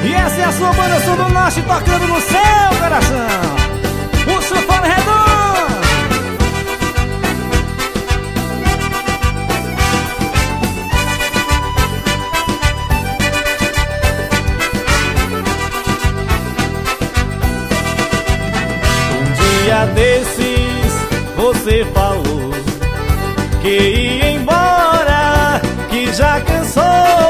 E essa é a sua banda Sul do Norte tocando no seu coração. O Sanfona Redondo. Um dia desses você falou que ia embora, que já cansou.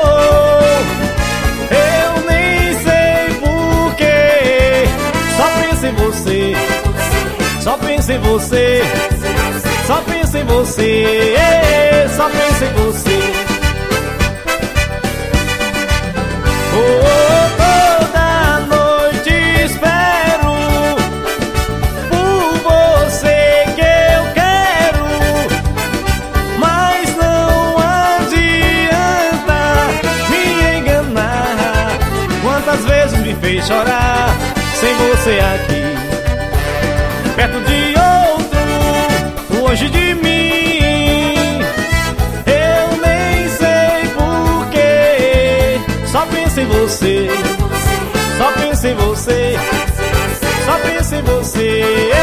Eu nem sei porquê, só penso em você, só penso em você, só penso em você, só penso em você. Toda noite espero por você que eu quero, mas não adianta me enganar. Quantas vezes me fez chorar sem você aqui, perto de outro, longe de mim. Eu nem sei porquê, só penso em você, só penso em você, só penso em você.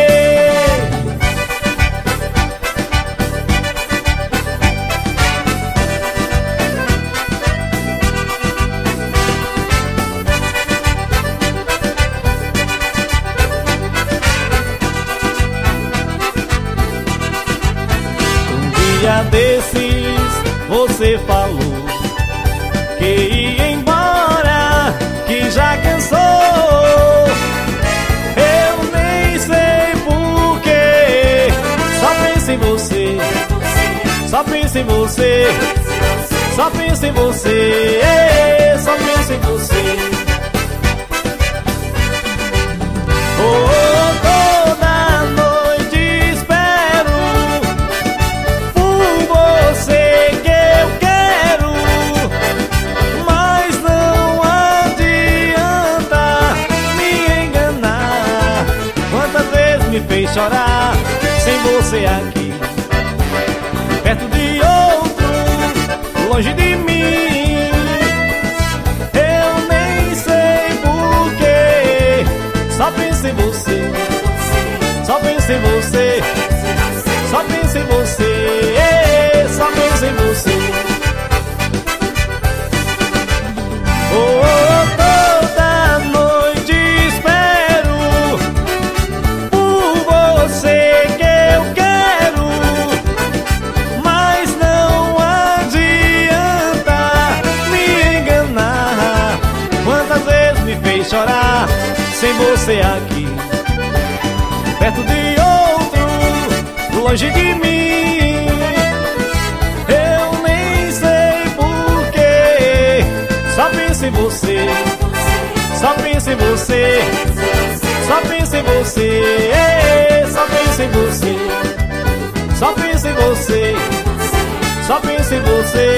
Um dia desses você falou que ia embora, que já cansou. Eu nem sei porquê, só penso em você, só penso em você, só penso em você, só penso em você. Toda noite espero por você que eu quero, mas não adianta me enganar. Quantas vezes me fez chorar sem você aqui, perto de outro, longe de mim. Eu nem sei porquê, só penso em você, só penso em você, só penso em você, só penso em você. Toda noite espero por você que eu quero, mas não adianta me enganar. Quantas vezes me fez chorar sem você aqui, perto de outro, longe de mim. Eu nem sei porquê, só penso em você, só penso em você, só penso em você, só penso em você, só penso em você, só penso em você.